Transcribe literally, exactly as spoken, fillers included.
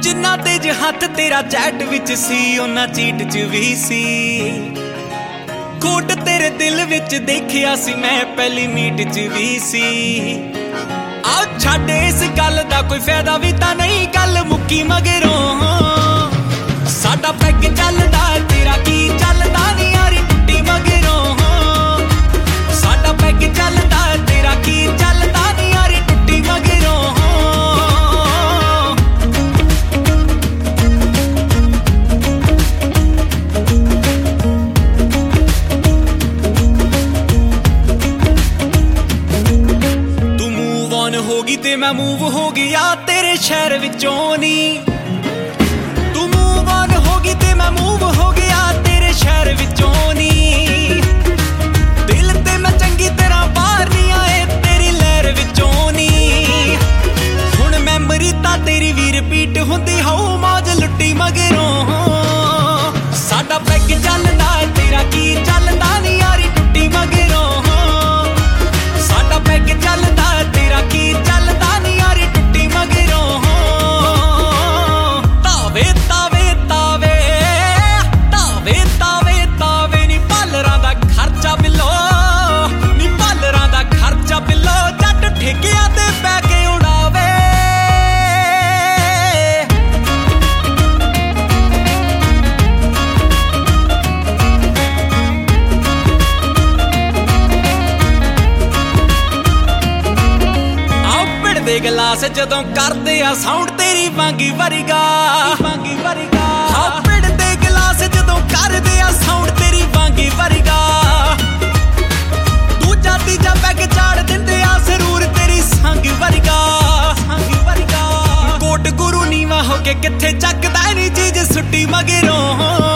जिन्ना तेज हथ तेरा चैट विच सी उन्ना चीट च भी सी। कोट तेरे दिल विच देखिया सी मैं पहली मीट च भी सी। आओ छड्ड इस गल दा कोई फायदा भी तां नहीं, गल मुक्की मगरों साडा पैग चलदा तेरा की चलदा नी यारी टुट्टी मगरों। साडा पैग चलदा तेरा की चलदा नी यारी टुट्टी मगरों। होगी ते मैं मूव हो गया तेरे शहर विचों नी। तू मूव ऑन होगी ते मैं मूव हो गया तेरे शहर विचों नी। दिल ते मैं चंगी तरह बाहर नहीं आए तेरी लहर विचों नी। हुण मैमरी तां तेरी भी रिपीट हुंदी हाऊ मौज लुट्टी मगरों। साडा पैग चलदा तेरा की चलदा नी यारी टुट्टी मगरों। साडा पैग चलदा तेरा की चलदा नी यारी टुट्टी मगरों। तावे तावे तावे तावे तावे तावे नी पालरां दा खर्चा बिलो नी पालरां दा खर्चा बिलो जट ठेकियां ते पै के उड़ावे। दे गलास जदों करदे आ साउंड तेरी वांगी वरगा वांगी वरगा। हाँ पिड़ दे गलास जदों करदे आ साउंड तेरी वांगी वरगा। दूजा तीजा पैग चाड़ दिंदे आ जरूर तेरी संग वरगा संग वरगा। कोट गुरु नीवा हो के किथे चकदा नी चीज सुट्टी मगरों।